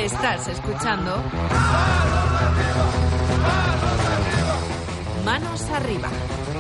Estás escuchando Manos Arriba.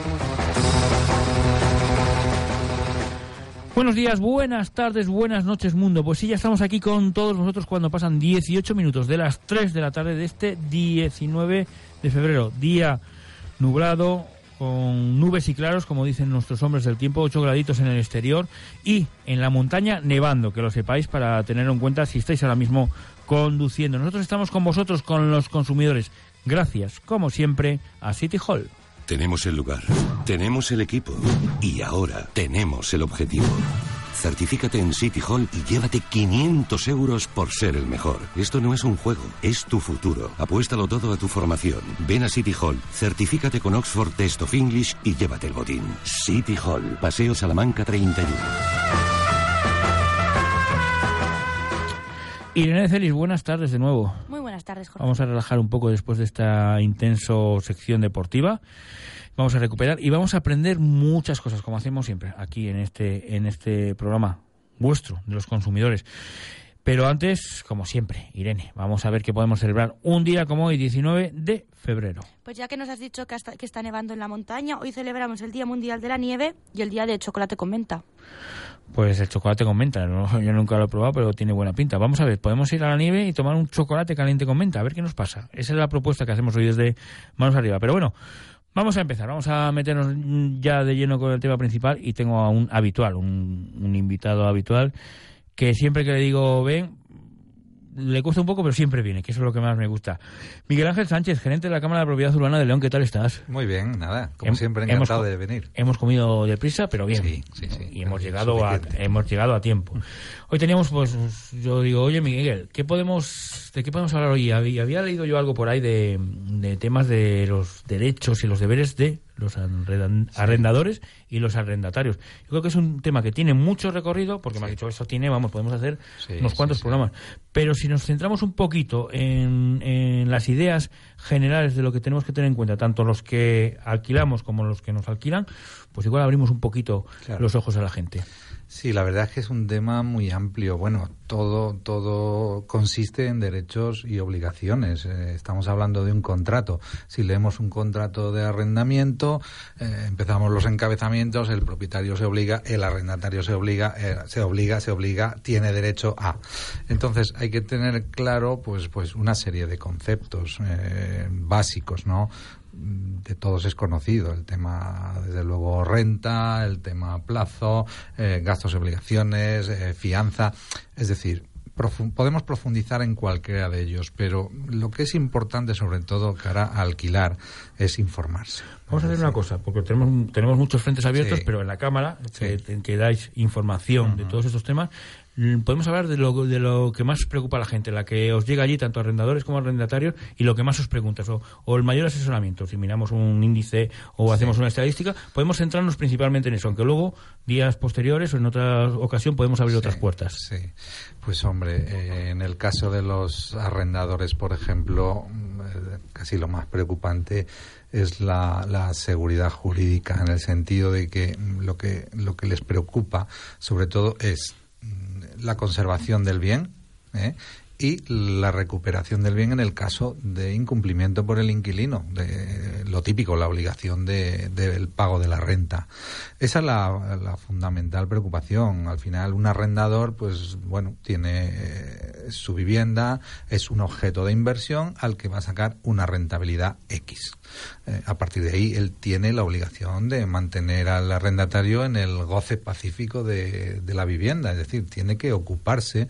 Buenos días, buenas tardes, buenas noches, mundo. Pues sí, ya estamos aquí con todos vosotros cuando pasan 18 minutos de las 3 de la tarde de este 19 de febrero. Día nublado, con nubes y claros, como dicen nuestros hombres del tiempo, 8 graditos en el exterior y en la montaña nevando, que lo sepáis para tenerlo en cuenta si estáis ahora mismo conduciendo. Nosotros estamos con vosotros, con los consumidores. Gracias, como siempre, a City Hall. Tenemos el lugar, tenemos el equipo y ahora tenemos el objetivo. Certifícate en City Hall y llévate 500 euros por ser el mejor. Esto no es un juego, es tu futuro. Apuéstalo todo a tu formación. Ven a City Hall, certifícate con Oxford Test of English y llévate el botín. City Hall, Paseo Salamanca 31. Irene Celis, buenas tardes de nuevo. Muy buenas tardes, Jorge. Vamos a relajar un poco después de esta intenso sección deportiva. Vamos a recuperar y vamos a aprender muchas cosas, como hacemos siempre, aquí en este programa vuestro, de los consumidores. Pero antes, como siempre, Irene, vamos a ver qué podemos celebrar un día como hoy, 19 de febrero. Pues ya que nos has dicho que está nevando en la montaña, hoy celebramos el Día Mundial de la Nieve y el Día de Chocolate con Menta. Pues el chocolate con menta, ¿no? Yo nunca lo he probado, pero tiene buena pinta. Vamos a ver, podemos ir a la nieve y tomar un chocolate caliente con menta, a ver qué nos pasa. Esa es la propuesta que hacemos hoy desde Manos Arriba. Pero bueno, vamos a empezar, vamos a meternos ya de lleno con el tema principal y tengo a un habitual, un invitado habitual, que siempre que le digo ven, le cuesta un poco, pero siempre viene, que eso es lo que más me gusta. Miguel Ángel Sánchez, gerente de la Cámara de Propiedad Urbana de León, ¿qué tal estás? Muy bien, nada, como siempre, encantado de venir. Hemos comido deprisa, pero bien. Sí. Y hemos llegado a tiempo. Hoy teníamos, pues, yo digo, oye Miguel, ¿de qué podemos hablar hoy? Había leído yo algo por ahí de temas de los derechos y los deberes de los arrendadores y los arrendatarios. Yo creo que es un tema que tiene mucho recorrido, porque me has dicho, eso tiene, podemos hacer unos cuantos programas. Pero si nos centramos un poquito en las ideas generales de lo que tenemos que tener en cuenta, tanto los que alquilamos como los que nos alquilan, pues igual abrimos un poquito los ojos a la gente. Sí, la verdad es que es un tema muy amplio. Bueno, todo consiste en derechos y obligaciones. Estamos hablando de un contrato. Si leemos un contrato de arrendamiento, empezamos los encabezamientos, el propietario se obliga, el arrendatario se obliga, tiene derecho a. Entonces hay que tener claro pues una serie de conceptos básicos, ¿no? De todos es conocido, el tema, desde luego, renta, el tema plazo, gastos y obligaciones, fianza, es decir, podemos profundizar en cualquiera de ellos, pero lo que es importante, sobre todo cara a alquilar, es informarse. Vamos a hacer una cosa, porque tenemos muchos frentes abiertos, pero en la Cámara, que dais información de todos estos temas, podemos hablar de lo que más preocupa a la gente, la que os llega allí, tanto arrendadores como arrendatarios, y lo que más os preguntas, o el mayor asesoramiento. Si miramos un índice o hacemos una estadística, podemos centrarnos principalmente en eso, aunque luego, días posteriores o en otra ocasión, podemos abrir otras puertas. Sí, pues hombre, en el caso de los arrendadores, por ejemplo, casi lo más preocupante es la seguridad jurídica, en el sentido de que lo que les preocupa, sobre todo, es la conservación del bien y la recuperación del bien en el caso de incumplimiento por el inquilino, de lo típico, la obligación del pago de la renta. Esa es la fundamental preocupación. Al final, un arrendador, pues bueno, tiene su vivienda, es un objeto de inversión al que va a sacar una rentabilidad X. A partir de ahí, él tiene la obligación de mantener al arrendatario en el goce pacífico de la vivienda, es decir, tiene que ocuparse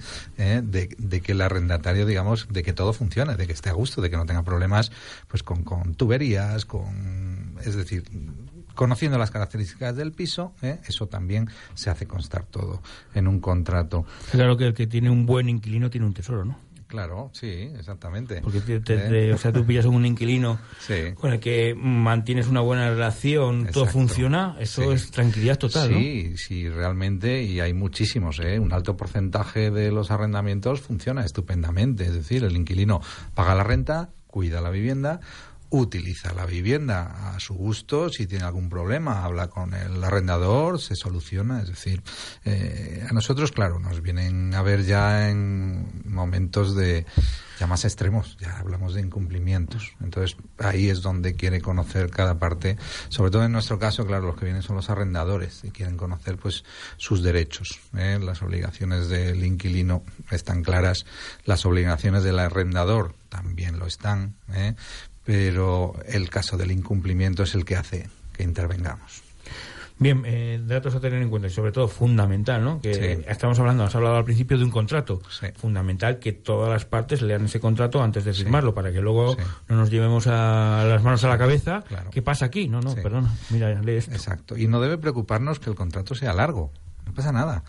de que el arrendatario, digamos, de que todo funcione, de que esté a gusto, de que no tenga problemas pues con tuberías, es decir, conociendo las características del piso, eso también se hace constar todo en un contrato. Claro que el que tiene un buen inquilino tiene un tesoro, ¿no? Claro, sí, exactamente. Porque o sea, tú pillas a un inquilino con el que mantienes una buena relación, todo funciona, eso es tranquilidad total, ¿no? Sí, realmente, y hay muchísimos, un alto porcentaje de los arrendamientos funciona estupendamente, es decir, el inquilino paga la renta, cuida la vivienda, utiliza la vivienda a su gusto, si tiene algún problema habla con el arrendador, se soluciona, es decir, a nosotros, claro, nos vienen a ver ya en momentos de ya más extremos, ya hablamos de incumplimientos. Entonces, ahí es donde quiere conocer cada parte, sobre todo en nuestro caso, claro, los que vienen son los arrendadores y quieren conocer pues sus derechos. Las obligaciones del inquilino están claras, las obligaciones del arrendador también lo están, pero el caso del incumplimiento es el que hace que intervengamos. Bien, datos a tener en cuenta y sobre todo fundamental, ¿no? Que Sí. has hablado al principio de un contrato. Sí. Fundamental que todas las partes lean ese contrato antes de Sí. firmarlo, para que luego Sí. no nos llevemos a las manos a la cabeza. Claro. ¿Qué pasa aquí? No, Sí. perdona, mira, lee esto. Exacto. Y no debe preocuparnos que el contrato sea largo. No pasa nada.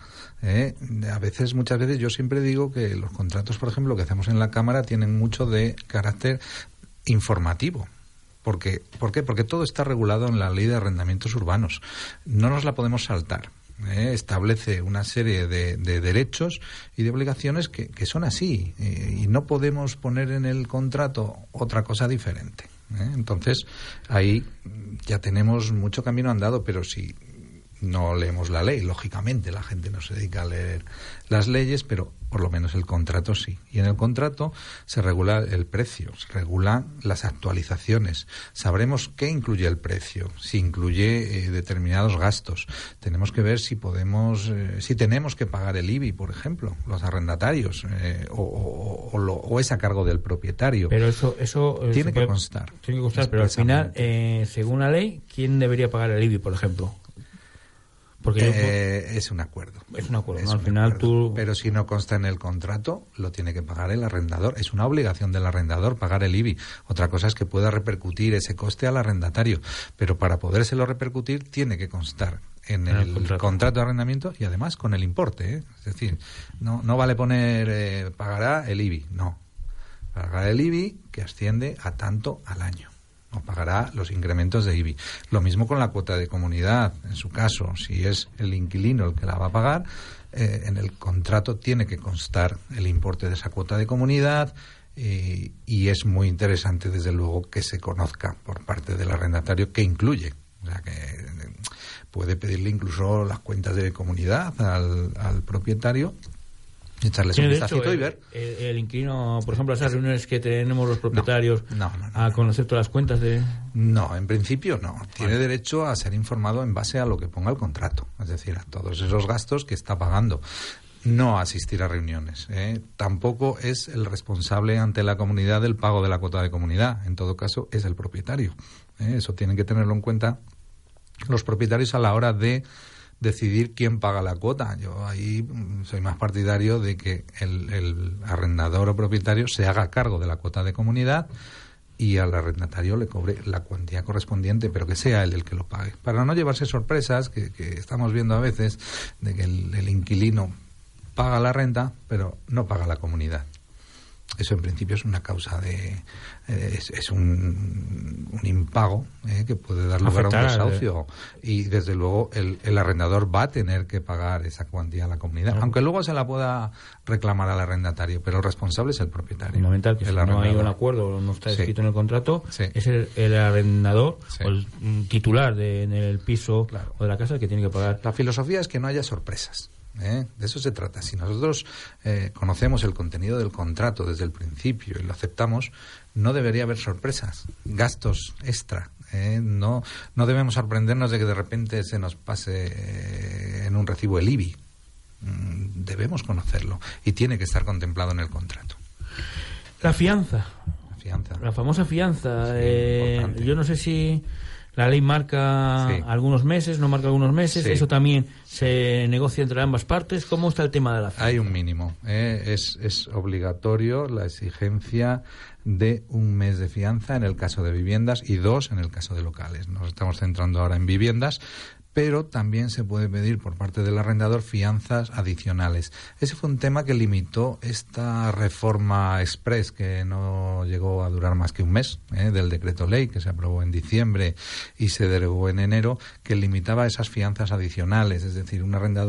Muchas veces yo siempre digo que los contratos, por ejemplo, que hacemos en la Cámara tienen mucho de carácter informativo. ¿Por qué? Porque todo está regulado en la Ley de Arrendamientos Urbanos. No nos la podemos saltar. Establece una serie de derechos y de obligaciones que son así. Y no podemos poner en el contrato otra cosa diferente. Entonces, ahí ya tenemos mucho camino andado, pero si no leemos la ley, lógicamente la gente no se dedica a leer las leyes, pero por lo menos el contrato sí. Y en el contrato se regula el precio, se regulan las actualizaciones, sabremos qué incluye el precio, si incluye determinados gastos. Tenemos que ver si tenemos que pagar el IBI, por ejemplo, los arrendatarios, o es a cargo del propietario. Pero eso tiene que constar. Tiene que constar, pero al final, según la ley, ¿quién debería pagar el IBI, por ejemplo? Porque es un acuerdo. Es un acuerdo, ¿no? Es Al un final acuerdo. Pero si no consta en el contrato, lo tiene que pagar el arrendador. Es una obligación del arrendador pagar el IBI. Otra cosa es que pueda repercutir ese coste al arrendatario. Pero para podérselo repercutir, tiene que constar en el contrato de arrendamiento y además con el importe. Es decir, no vale poner pagará el IBI. No. Pagará el IBI que asciende a tanto al año. No pagará los incrementos de IBI. Lo mismo con la cuota de comunidad. En su caso, si es el inquilino el que la va a pagar, en el contrato tiene que constar el importe de esa cuota de comunidad y es muy interesante, desde luego, que se conozca por parte del arrendatario qué incluye. O sea, que puede pedirle incluso las cuentas de comunidad al propietario, echarles un vistacito y ver. El inquilino, por ejemplo, esas reuniones que tenemos los propietarios, no, a conocer todas las cuentas de... No, en principio no. Tiene derecho a ser informado en base a lo que ponga el contrato, es decir, a todos esos gastos que está pagando. No asistir a reuniones. Tampoco es el responsable ante la comunidad del pago de la cuota de comunidad. En todo caso, es el propietario. Eso tienen que tenerlo en cuenta los propietarios a la hora de decidir quién paga la cuota. Yo ahí soy más partidario de que el arrendador o propietario se haga cargo de la cuota de comunidad y al arrendatario le cobre la cuantía correspondiente, pero que sea él el que lo pague. Para no llevarse sorpresas que estamos viendo a veces de que el inquilino paga la renta, pero no paga la comunidad. Eso en principio es una causa es un impago que puede dar lugar a un desahucio y desde luego el arrendador va a tener que pagar esa cuantía a la comunidad, aunque luego se la pueda reclamar al arrendatario, pero el responsable es el propietario. Fundamental, que si no hay un acuerdo, no está escrito en el contrato, es el arrendador o el titular en el piso o de la casa el que tiene que pagar. La filosofía es que no haya sorpresas. De eso se trata. Si nosotros conocemos el contenido del contrato desde el principio y lo aceptamos, no debería haber sorpresas, gastos extra. No debemos sorprendernos de que de repente se nos pase en un recibo el IBI. Debemos conocerlo y tiene que estar contemplado en el contrato. La fianza. La famosa fianza. Yo no sé si la ley marca algunos meses, no marca algunos meses. Eso también se negocia entre ambas partes. ¿Cómo está el tema de la fianza? Hay un mínimo. Es obligatorio la exigencia de 1 mes de fianza en el caso de viviendas y 2 en el caso de locales. Nos estamos centrando ahora en viviendas, pero también se puede pedir por parte del arrendador fianzas adicionales. Ese fue un tema que limitó esta reforma express, que no llegó a durar más que 1 mes, del decreto ley que se aprobó en diciembre y se derogó en enero, que limitaba esas fianzas adicionales. Es decir, un arrendador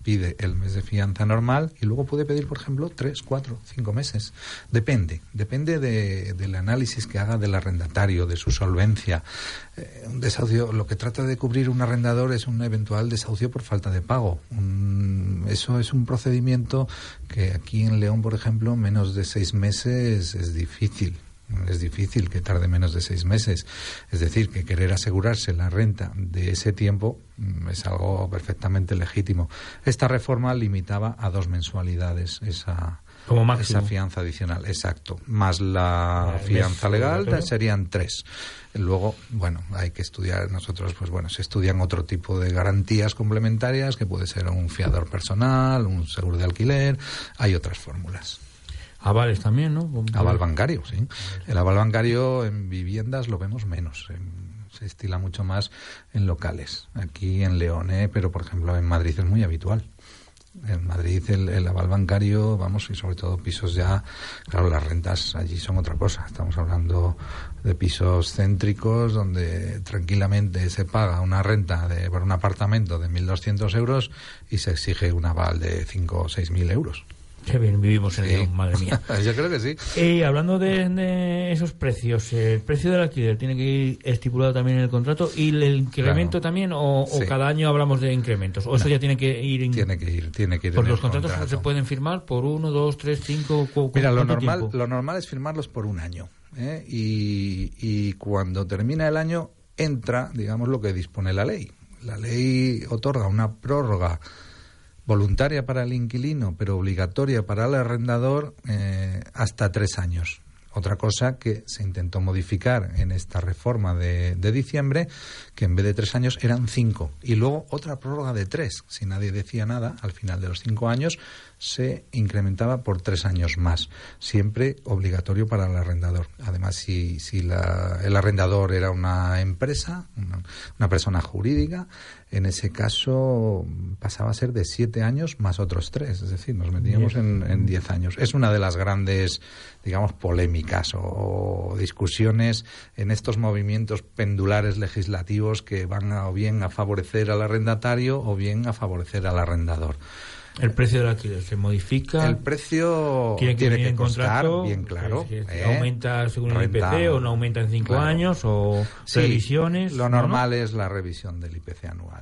pide el mes de fianza normal y luego puede pedir, por ejemplo, 3, 4, 5 meses. Depende del análisis que haga del arrendatario, de su solvencia. Un desahucio, lo que trata de cubrir un arrendador es un eventual desahucio por falta de pago. Eso es un procedimiento que aquí en León, por ejemplo, menos de 6 meses es difícil. Es difícil que tarde menos de 6 meses. Es decir, que querer asegurarse la renta de ese tiempo es algo perfectamente legítimo. Esta reforma limitaba a 2 mensualidades esa fianza adicional, exacto. Más la fianza legal serían 3. Luego, bueno, hay que estudiar nosotros, pues bueno, se estudian otro tipo de garantías complementarias, que puede ser un fiador personal, un seguro de alquiler, hay otras fórmulas. Avales también, ¿no? Aval bancario, sí. El aval bancario en viviendas lo vemos menos. Se estila mucho más en locales. Aquí en León, pero por ejemplo en Madrid es muy habitual. En Madrid el aval bancario, vamos, y sobre todo pisos ya, claro, las rentas allí son otra cosa. Estamos hablando de pisos céntricos donde tranquilamente se paga una renta por un apartamento de 1.200 euros y se exige un aval de 5 o 6.000 euros. Qué bien vivimos en León, madre mía. Yo creo que sí. Y hablando de esos precios, ¿el precio del alquiler tiene que ir estipulado también en el contrato y el incremento también o cada año hablamos de incrementos? ¿O eso ya tiene que ir? Tiene que ir. Porque los contratos se pueden firmar por 1, 2, 3, 5. Mira, lo normal es firmarlos por un año. Y cuando termina el año entra, digamos, lo que dispone la ley. La ley otorga una prórroga voluntaria para el inquilino, pero obligatoria para el arrendador hasta 3 años. Otra cosa que se intentó modificar en esta reforma de diciembre, que en vez de 3 años eran 5. Y luego otra prórroga de 3. Si nadie decía nada, al final de los 5 años se incrementaba por 3 años más. Siempre obligatorio para el arrendador. Además, si el arrendador era una empresa, una persona jurídica, en ese caso pasaba a ser de 7 años más otros 3. Es decir, nos metíamos en 10 años. Es una de las grandes, digamos, polémicas o discusiones en estos movimientos pendulares legislativos que van o bien a favorecer al arrendatario o bien a favorecer al arrendador. ¿El precio del alquiler se modifica? El precio tiene que constar, bien claro. ¿Aumenta según el IPC o no aumenta en 5 años o revisiones? Lo normal es la revisión del IPC anual.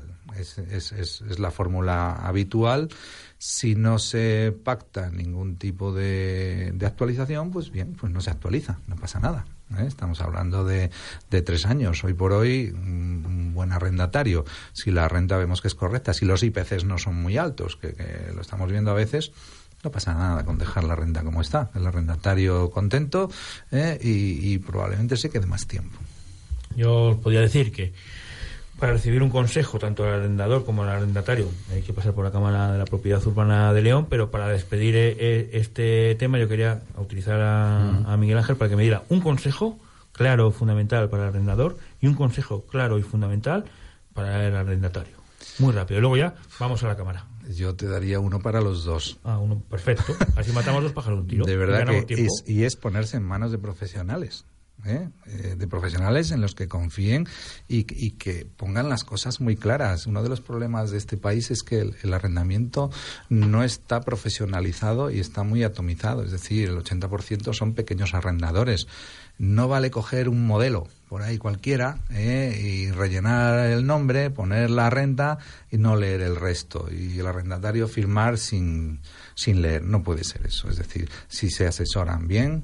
Es la fórmula habitual. Si no se pacta ningún tipo de actualización, pues bien, pues no se actualiza, no pasa nada. Estamos hablando de 3 años. Hoy por hoy, un buen arrendatario, si la renta vemos que es correcta, si los IPCs no son muy altos, que lo estamos viendo a veces, no pasa nada con dejar la renta como está. El arrendatario contento y probablemente se quede más tiempo. Yo os podría decir que para recibir un consejo, tanto al arrendador como al arrendatario, hay que pasar por la Cámara de la Propiedad Urbana de León, pero para despedir este tema yo quería utilizar a Miguel Ángel para que me diera un consejo claro, fundamental para el arrendador y un consejo claro y fundamental para el arrendatario. Muy rápido. Y luego ya vamos a la Cámara. Yo te daría uno para los dos. Uno, perfecto. Así matamos 2 pájaros de un tiro. De verdad que es ponerse en manos de profesionales. De profesionales en los que confíen y que pongan las cosas muy claras. Uno de los problemas de este país es que el arrendamiento no está profesionalizado y está muy atomizado, es decir, el 80% son pequeños arrendadores. No vale coger un modelo por ahí cualquiera y rellenar el nombre, poner la renta y no leer el resto, y el arrendatario firmar sin leer. No puede ser eso. Es decir, si se asesoran bien,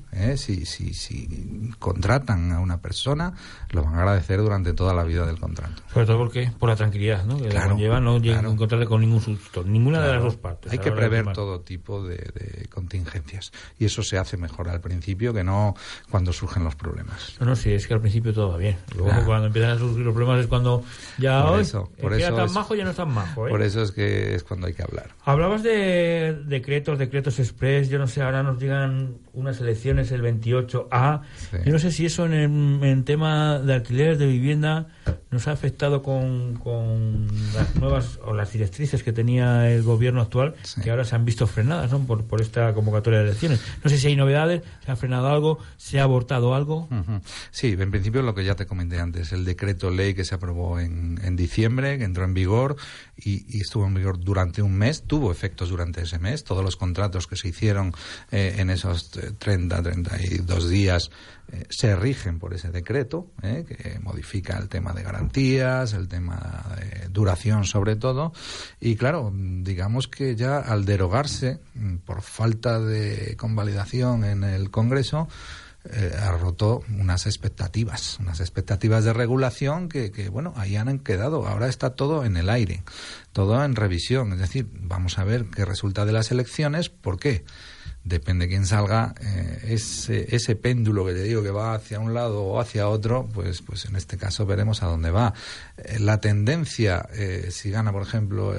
si contratan a una persona, lo van a agradecer durante toda la vida del contrato. Sobre todo porque por la tranquilidad, ¿no? Que claro, no llegan a encontrarle con ningún susto, ninguna de las dos partes. Hay que prever todo tipo de contingencias, y eso se hace mejor al principio que no cuando surgen los problemas. No, sí, es que al principio todo va bien. Luego cuando empiezan a surgir los problemas es cuando ya por eso era tan majo, ya no es tan majo. Por eso es cuando hay que hablar. Hablabas de decretos express, yo no sé, ahora nos llegan unas elecciones el 28A. Sí. Yo no sé si eso en tema de alquiler, de vivienda, nos ha afectado con las nuevas o las directrices que tenía el gobierno actual, que ahora se han visto frenadas, ¿no? por esta convocatoria de elecciones. No sé si hay novedades, se ha frenado algo, se ha abortado algo. Sí, en principio lo que ya te comenté antes, el decreto ley que se aprobó en diciembre, que entró en vigor y estuvo en vigor durante un mes, tuvo efectos durante ese mes. Todos los contratos que se hicieron en esos 32 días se rigen por ese decreto, que modifica el tema de garantías, el tema de duración sobre todo, y claro, digamos que ya al derogarse por falta de convalidación en el Congreso, ha roto unas expectativas de regulación que bueno, ahí han quedado. Ahora está todo en el aire, todo en revisión, es decir, vamos a ver qué resulta de las elecciones. ¿Por qué? Depende de quién salga, ese péndulo que te digo que va hacia un lado o hacia otro, pues en este caso veremos a dónde va. La tendencia, si gana, por ejemplo,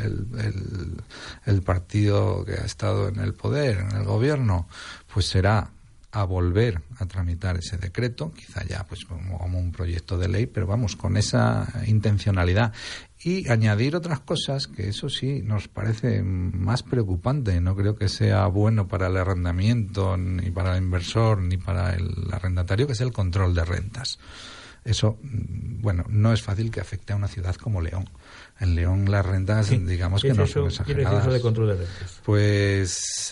el partido que ha estado en el poder, en el gobierno, pues será a volver a tramitar ese decreto, quizá ya pues como un proyecto de ley, pero vamos, con esa intencionalidad. Y añadir otras cosas que eso sí nos parece más preocupante. No creo que sea bueno para el arrendamiento, ni para el inversor, ni para el arrendatario, que es el control de rentas. Eso, bueno, no es fácil que afecte a una ciudad como León. En León las rentas, digamos que no son exageradas. ¿Qué es eso de control de rentas? Pues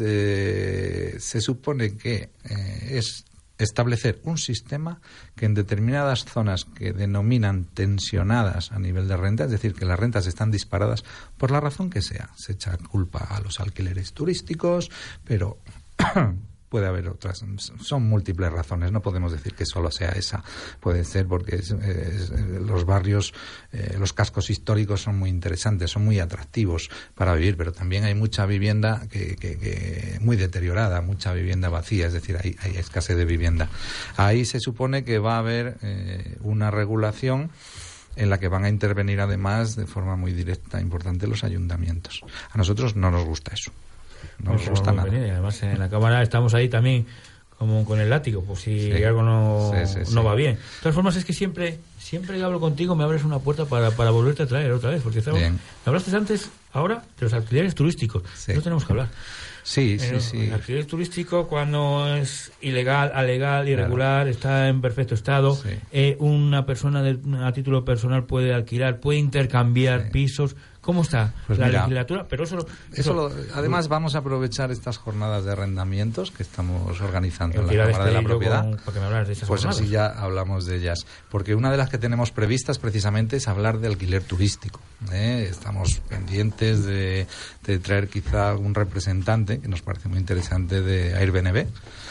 se supone que es establecer un sistema que en determinadas zonas que denominan tensionadas a nivel de renta, es decir, que las rentas están disparadas por la razón que sea. Se echa culpa a los alquileres turísticos, pero puede haber otras, son múltiples razones, no podemos decir que solo sea esa. Puede ser porque los barrios, los cascos históricos son muy interesantes, son muy atractivos para vivir, pero también hay mucha vivienda que muy deteriorada, mucha vivienda vacía, es decir, hay escasez de vivienda. Ahí se supone que va a haber una regulación en la que van a intervenir además de forma muy directa, importante, los ayuntamientos. A nosotros no nos gusta eso. No nos gusta nada. Y además en la Cámara estamos ahí también como con el látigo, pues si algo no va bien. De todas formas, es que siempre que hablo contigo me abres una puerta para volverte a traer otra vez, porque me hablaste antes, ahora, de los alquileres turísticos. No tenemos que hablar. Sí. El alquiler turístico, cuando es ilegal, alegal, irregular, está en perfecto estado, una persona a título personal puede alquilar, puede intercambiar pisos. ¿Cómo está pues la mira, legislatura? Pero además vamos a aprovechar estas jornadas de arrendamientos que estamos organizando en la Cámara de la Propiedad. Para que me hablas de esas pues jornadas. Así ya hablamos de ellas. Porque una de las que tenemos previstas precisamente es hablar de alquiler turístico. Estamos pendientes de traer quizá algún representante, que nos parece muy interesante, de Airbnb.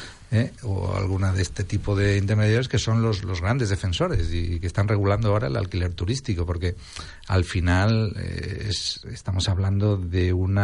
O alguna de este tipo de intermediarios que son los grandes defensores y que están regulando ahora el alquiler turístico, porque al final estamos hablando de un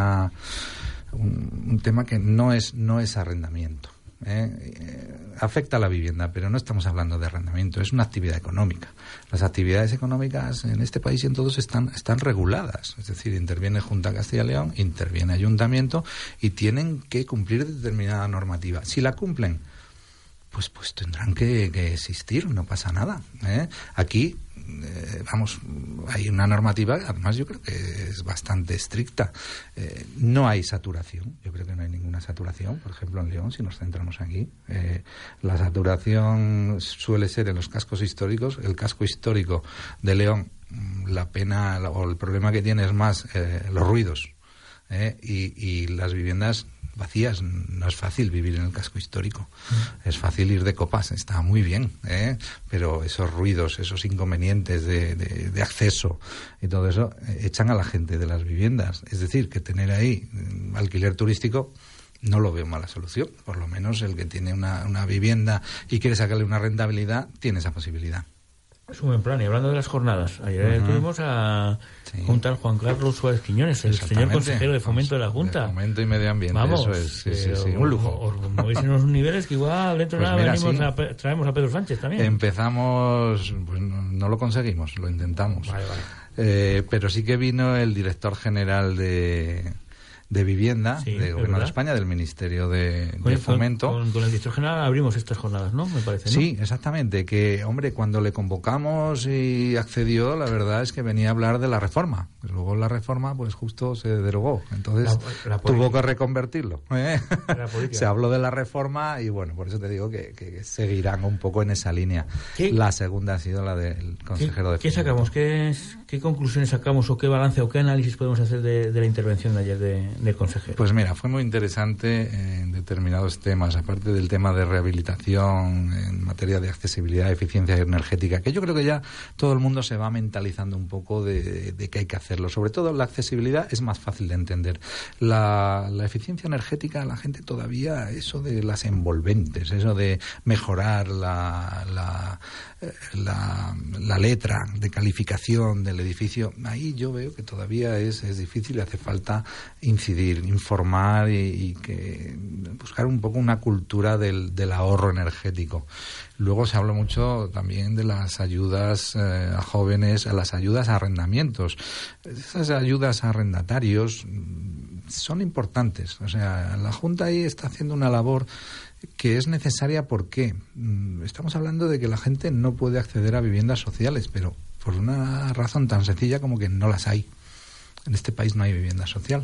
tema que no es arrendamiento. Afecta a la vivienda, pero no estamos hablando de arrendamiento, es una actividad económica. Las actividades económicas en este país y en todos están reguladas, es decir, interviene Junta de Castilla y León, interviene Ayuntamiento y tienen que cumplir determinada normativa. Si la cumplen, pues tendrán que existir, no pasa nada. Aquí, hay una normativa, además yo creo que es bastante estricta. No hay saturación, yo creo que no hay ninguna saturación. Por ejemplo, en León, si nos centramos aquí, la saturación suele ser en los cascos históricos. El casco histórico de León, la pena o el problema que tiene es más los ruidos, y las viviendas vacías. No es fácil vivir en el casco histórico. Es fácil ir de copas, está muy bien, pero esos ruidos, esos inconvenientes de acceso y todo eso echan a la gente de las viviendas. Es decir, que tener ahí alquiler turístico no lo veo mala solución. Por lo menos el que tiene una vivienda y quiere sacarle una rentabilidad tiene esa posibilidad. Es un buen plan. Y hablando de las jornadas, ayer tuvimos un tal Juan Carlos Suárez Quiñones, el señor consejero de Fomento de la Junta. De Fomento y Medio Ambiente, vamos, eso es, sí, un lujo. Os movéis en unos niveles que igual dentro de nada traemos a Pedro Sánchez también. Empezamos, pues no lo conseguimos, lo intentamos. Vale. Pero sí que vino el director general de de Vivienda, Sí, del Gobierno de España, del Ministerio de Fomento. Con el director general abrimos estas jornadas, ¿no? Me parece, ¿no? Sí, exactamente. Que, hombre, cuando le convocamos y accedió, la verdad es que venía a hablar de la reforma. Luego la reforma, pues justo se derogó. Entonces la tuvo que reconvertirlo. Se habló de la reforma y, bueno, por eso te digo que seguirán un poco en esa línea. La segunda ha sido la del consejero de Fomento. ¿Qué sacamos? ¿Qué conclusiones sacamos o qué balance o qué análisis podemos hacer de la intervención de ayer del consejero? Pues mira, fue muy interesante en determinados temas, aparte del tema de rehabilitación en materia de accesibilidad, eficiencia energética, que yo creo que ya todo el mundo se va mentalizando un poco de que hay que hacerlo. Sobre todo la accesibilidad es más fácil de entender. La eficiencia energética, la gente todavía, eso de las envolventes, eso de mejorar la letra de calificación del edificio, ahí yo veo que todavía es difícil y hace falta incidir, informar y que buscar un poco una cultura del ahorro energético. Luego se habla mucho también de las ayudas a jóvenes, a las ayudas a arrendamientos. Esas ayudas a arrendatarios son importantes. O sea, la Junta ahí está haciendo una labor que es necesaria. ¿Por qué? Estamos hablando de que la gente no puede acceder a viviendas sociales, pero por una razón tan sencilla como que no las hay. En este país no hay vivienda social.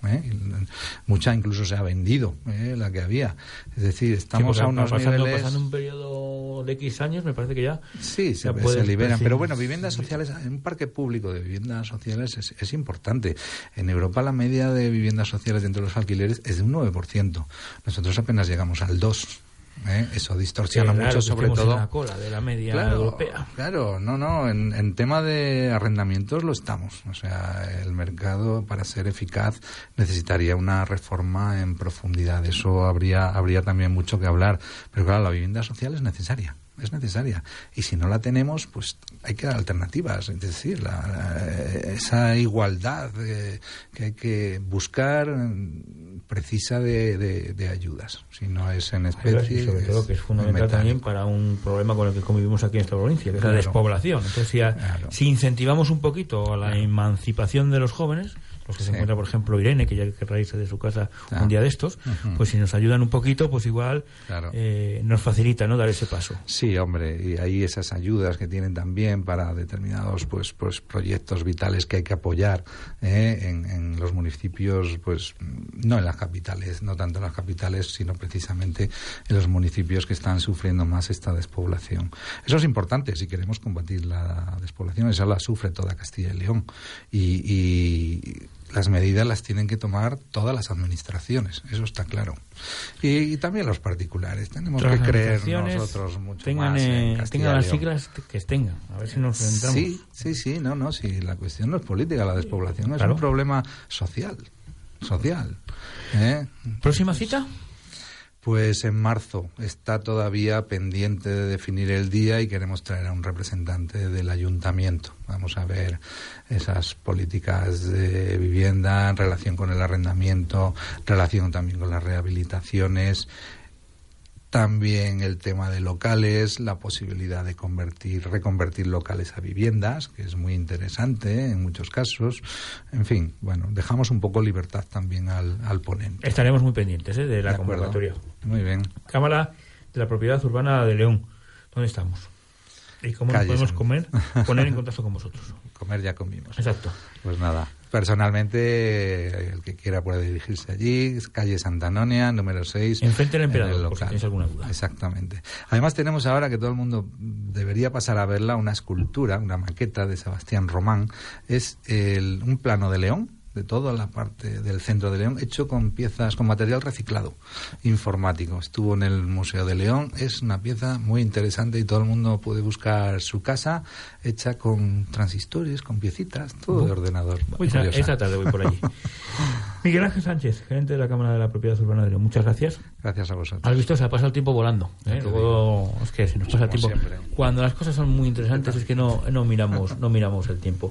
Mucha incluso se ha vendido, la que había. Es decir, estamos a unos niveles... Pasando un periodo de X años, me parece que ya... Sí, se liberan. Pero bueno, viviendas sociales, un parque público de viviendas sociales es importante. En Europa la media de viviendas sociales dentro de los alquileres es de un 9%. Nosotros apenas llegamos al 2%. Eso distorsiona mucho, sobre todo en la cola de la media europea. Claro, en tema de arrendamientos lo estamos. O sea, el mercado, para ser eficaz, necesitaría una reforma en profundidad. Eso habría también mucho que hablar. Pero claro, la vivienda social es necesaria. Y si no la tenemos, pues hay que dar alternativas. Es decir, esa igualdad que hay que buscar precisa de ayudas. Si no es en especie... Y sobre todo que es fundamental también para un problema con el que convivimos aquí en esta provincia, que es la despoblación. Entonces, si incentivamos un poquito a la emancipación de los jóvenes... Los que se encuentra, por ejemplo, Irene, que ya querrá irse de su casa un día de estos, pues si nos ayudan un poquito, pues igual nos facilita, ¿no?, dar ese paso. Sí, hombre, y ahí esas ayudas que tienen también para determinados pues proyectos vitales que hay que apoyar en los municipios, pues no en las capitales, no tanto en las capitales, sino precisamente en los municipios que están sufriendo más esta despoblación. Eso es importante si queremos combatir la despoblación. Esa la sufre toda Castilla y León. Y las medidas las tienen que tomar todas las administraciones, eso está claro. Y también los particulares. Tenemos que creer nosotros mucho más en Castilla tengan las siglas que tengan. A ver si nos centramos. Sí, la cuestión no es política, la despoblación es un problema social. ¿Próxima cita? Pues en marzo. Está todavía pendiente de definir el día y queremos traer a un representante del ayuntamiento. Vamos a ver esas políticas de vivienda en relación con el arrendamiento, relación también con las rehabilitaciones, también el tema de locales, la posibilidad de reconvertir locales a viviendas, que es muy interesante en muchos casos. En fin, bueno, dejamos un poco libertad también al ponente. Estaremos muy pendientes de la convocatoria. Muy bien. Cámara de la Propiedad Urbana de León. ¿Dónde estamos? ¿Y cómo nos podemos poner en contacto con vosotros? Comer ya comimos. Exacto. Pues nada, personalmente, el que quiera puede dirigirse allí, calle Santa Anonia, número 6. Enfrente del Emperador, por si tienes alguna duda. Exactamente. Además tenemos ahora, que todo el mundo debería pasar a verla, una escultura, una maqueta de Sebastián Román. Es un plano de León, de toda la parte del centro de León, hecho con piezas, con material reciclado informático. Estuvo en el Museo de León. Es una pieza muy interesante y todo el mundo puede buscar su casa hecha con transistores, con piecitas, todo de ordenador. Esta tarde voy por allí. Miguel Ángel Sánchez, gerente de la Cámara de la Propiedad Urbana de León. Muchas gracias. Gracias a vosotros. Has visto, se ha pasado el tiempo volando. Luego, es que se nos pasa el tiempo. Siempre. Cuando las cosas son muy interesantes es que no miramos el tiempo.